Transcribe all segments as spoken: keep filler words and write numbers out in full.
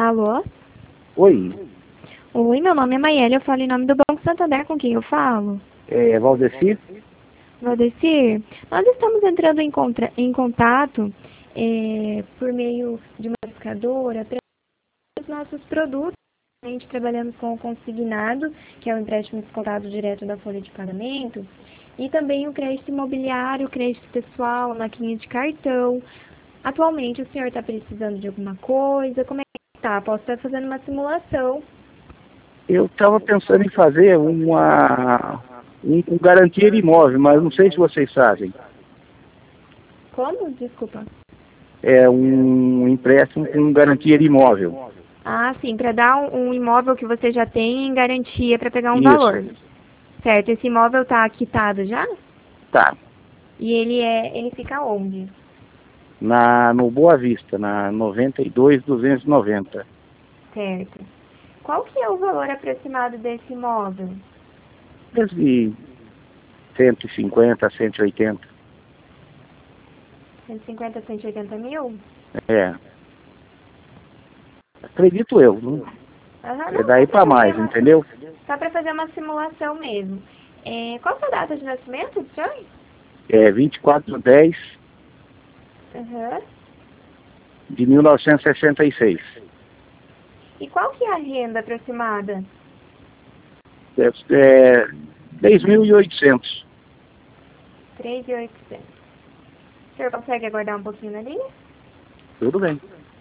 Alô? Oi, Oi, meu nome é Maiele, eu falo em nome do Banco Santander, com quem eu falo? é Valdeci? Valdecir, nós estamos entrando em, contra, em contato é, por meio de uma buscadora para os nossos produtos. A gente trabalhamos com o consignado, que é o empréstimo descontado direto da folha de pagamento, e também o crédito imobiliário, o crédito pessoal, maquininha de cartão. Atualmente, o senhor está precisando de alguma coisa? Como é que está? Posso estar fazendo uma simulação. Eu estava pensando em fazer uma um, um garantia de imóvel, mas não sei se vocês fazem. Como? Desculpa. É um empréstimo com garantia de imóvel. Ah, sim, para dar um, um imóvel que você já tem em garantia para pegar um Isso, valor. Certo, esse imóvel está quitado já? tá. E ele é, ele fica onde? Na, no Boa Vista, na noventa e dois, duzentos e noventa. Certo. Qual que é o valor aproximado desse imóvel? Desde cento e cinquenta a cento e oitenta. cento e cinquenta a cento e oitenta mil? É, acredito eu. Não? Aham, É não, daí só para para fazer mais, uma, entendeu? só para fazer uma simulação mesmo. É, qual a sua data de nascimento, senhor? É vinte e quatro de dez Aham. de mil novecentos e sessenta e seis. E qual que é a renda aproximada? Deve ser é, dez mil e oitocentos. três mil e oitocentos. O senhor consegue aguardar um pouquinho na linha? Tudo bem.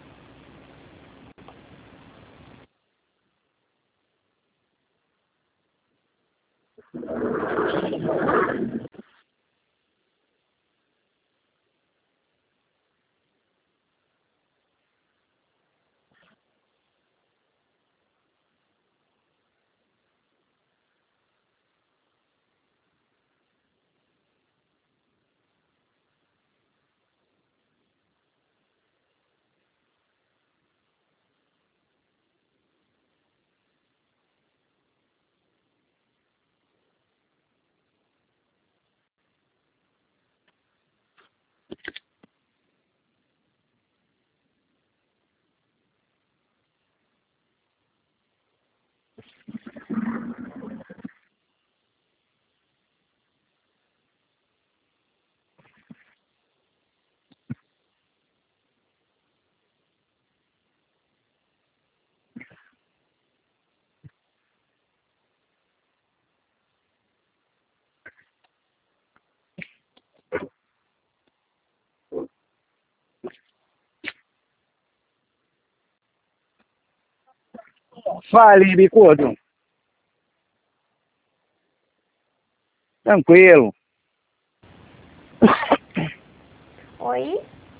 Fale, bicudo. Tranquilo. Oi?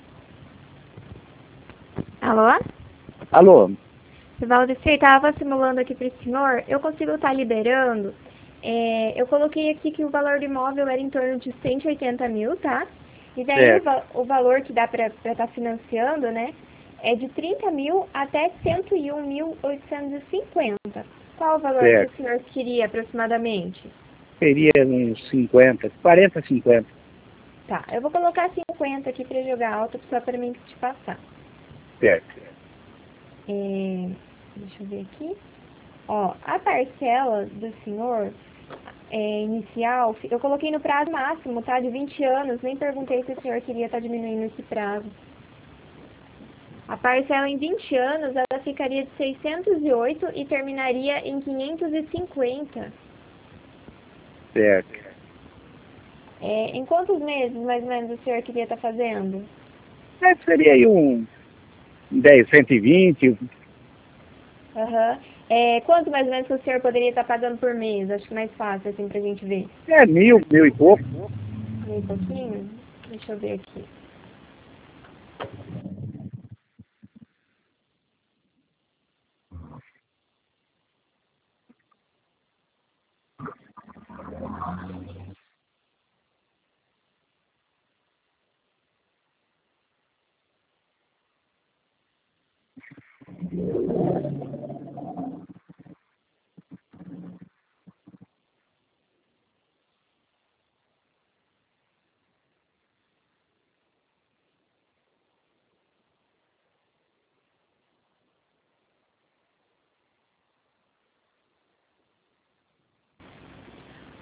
Alô? Alô? Valdecir, estava simulando aqui para o senhor. Eu consigo estar liberando. É, eu coloquei aqui que o valor do imóvel era em torno de cento e oitenta mil, tá? E daí o, Certo, va o valor que dá para estar financiando, né? É de trinta mil até cento e um mil oitocentos e cinquenta. Qual o valor que o certo. senhor queria aproximadamente? Seria uns cinquenta, quarenta, cinquenta. Tá, eu vou colocar cinquenta aqui para jogar alto só para mim te passar. Certo. É, deixa eu ver aqui. Ó, a parcela do senhor é, inicial, eu coloquei no prazo máximo, tá? De vinte anos, nem perguntei se o senhor queria estar diminuindo esse prazo. A parcela em vinte anos, ela ficaria de seiscentos e oito e terminaria em quinhentos e cinquenta. Certo. É, em quantos meses, mais ou menos, o senhor queria estar fazendo? É, seria aí um dez, cento e vinte. Aham. É, quanto mais ou menos o senhor poderia estar pagando por mês? Acho que mais fácil, assim, pra gente ver. É mil, mil e pouco. Um pouquinho? Deixa eu ver aqui.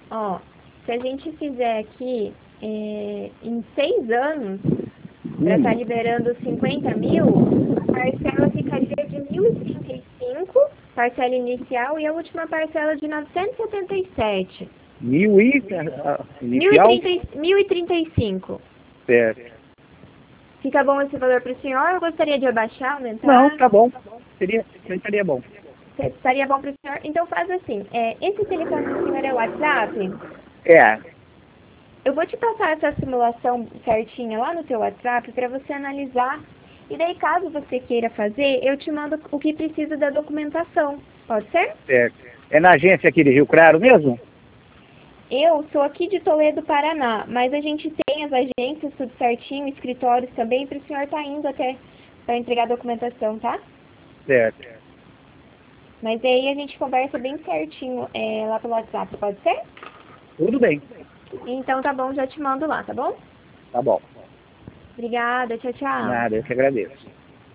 Ó, se a gente fizer aqui é, em seis anos, para estar Hum, liberando cinquenta mil, a parcela ficaria de mil e trinta e cinco, parcela inicial, e a última parcela de novecentos e setenta e sete. mil e ah, Mil e inicial? trinta e- mil e trinta e cinco. Certo. Fica bom esse valor para o senhor? Eu gostaria de abaixar, Não, aumentar? tá bom. Seria, seria bom. Estaria bom para o senhor? Então faz assim, é, esse telefone do senhor é o WhatsApp? É, Eu vou te passar essa simulação certinha lá no teu WhatsApp para você analisar. E daí, caso você queira fazer, eu te mando o que precisa da documentação. Pode ser? certo. É na agência aqui de Rio Claro mesmo? Eu sou aqui de Toledo, Paraná, mas a gente tem as agências tudo certinho, escritórios também, para o senhor estar indo até para entregar a documentação, tá? Certo. Mas aí a gente conversa bem certinho é, lá pelo WhatsApp, pode ser? Tudo bem. Então tá bom, já te mando lá, tá bom? Tá bom. Obrigada, tchau, tchau. Nada, eu que agradeço.